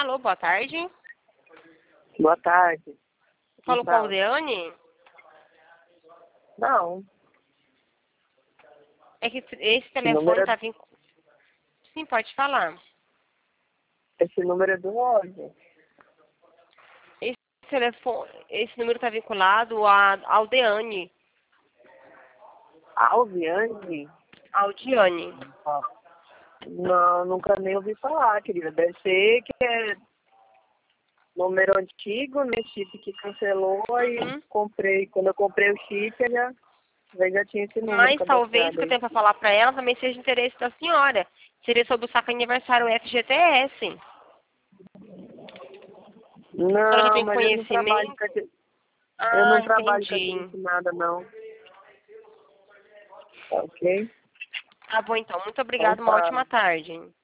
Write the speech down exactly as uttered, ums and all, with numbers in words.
Alô, boa tarde. Boa tarde. Falou com a Aldeane? Não. É que esse telefone número... tá vinculado. Sim, pode falar. Esse número é do Roger. Esse telefone, esse número tá vinculado à Aldeane. Alviane? Aldiane. Ah. Não, nunca nem ouvi falar, querida. Deve ser que é número antigo, né? Chip que cancelou e Uhum. comprei. Quando eu comprei o chip, eu já, eu já tinha esse número Mas talvez o cadastrado que eu aí. tenho para falar para ela também seja de interesse da senhora. Seria sobre o saco aniversário F G T S. A senhora já Não, tem mas eu não trabalho conhecimento? com esse... Eu Ah, não trabalho com entendi. esse nada, não. Ok? Tá bom, então. Muito Então obrigada. Uma tá. ótima tarde.